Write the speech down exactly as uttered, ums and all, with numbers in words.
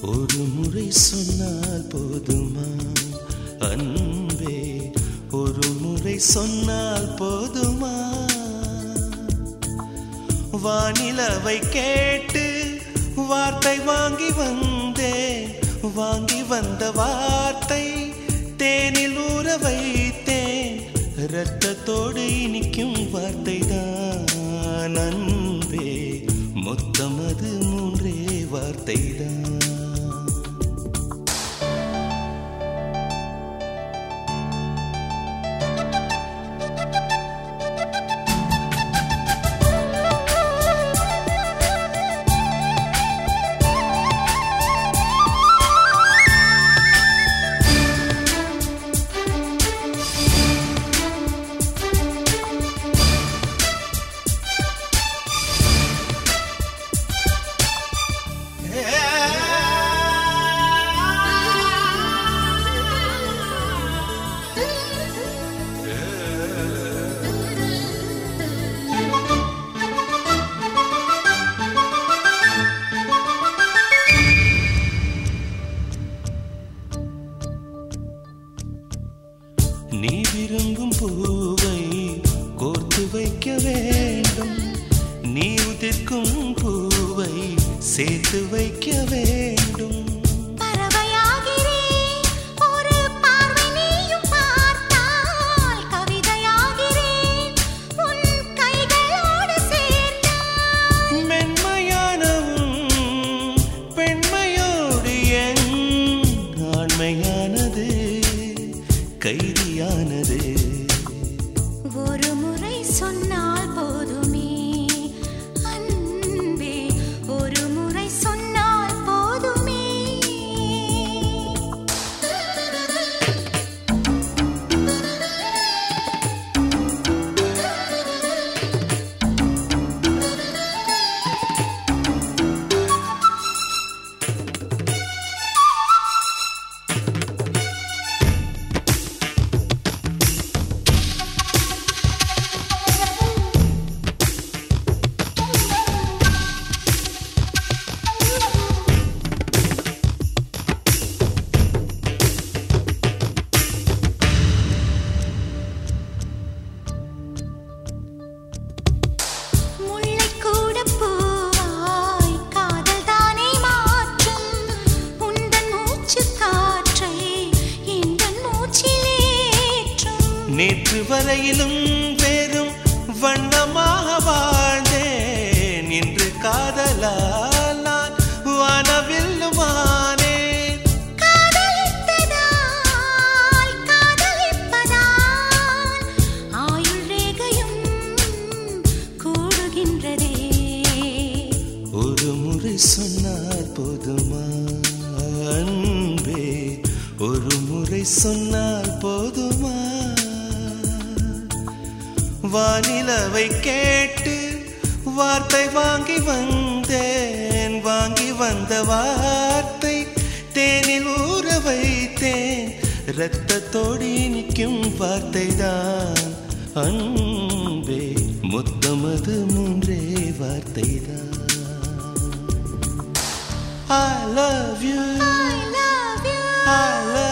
ஒரு முறை சொன்னால் போதுமா அன்பே, ஒரு முறை சொன்னால் போதுமா? வானிலவை கேட்டு வார்த்தை வாங்கி வந்தேன், வாங்கி வந்த வார்த்தை தேனில் ஊற வைத்தேன். இரத்தத்தோடு இனிக்கும் வார்த்தை தான் அன்பே, மொத்தம் அது மூன்றே வார்த்தை தான். நீ விரும்பும் பூவை கோர்த்து வைக்க வேண்டும், நீ உதிர்க்கும் பூவை சேர்த்து வைக்க வேண்டும். பறவையாகிறேன், ஒரு பார்வை நீயும் பார்த்தால் கவிதையாகிறேன், உன் கைகளோடு சேர்ந்தால். மென்மையானவும் பெண்மையோடு என் ஆண்மையானது கைதியானது. ஒரு முறை சொன்னால் போதுமே அன்பே, ஒரு முறை சொன்னால் போதுமே. நேற்று வரையிலும் வெறும் வண்ணமாக வாழ்ந்தேன், இன்று காதலால் நான் வானவில்லுமானேன். காதலித்ததால் காதலிப்பதால் ஆயுள் ரேகையும் கூடுகின்றதே. ஒரு முறை சொன்னால் போதுமா அன்பே, ஒரு முறை சொன்னால் போதுமா? வானிலவை கேட்டு வார்த்தை வாங்கி வந்தேன், வாங்கி வந்த வார்த்தை தேனில் ஊற வைத்தேன். இரத்தத்தோடு இனிக்கும் வார்த்தை தான் அன்பே, மொத்தமது மூன்றே வார்த்தை தான். I love you, I love you, I love you.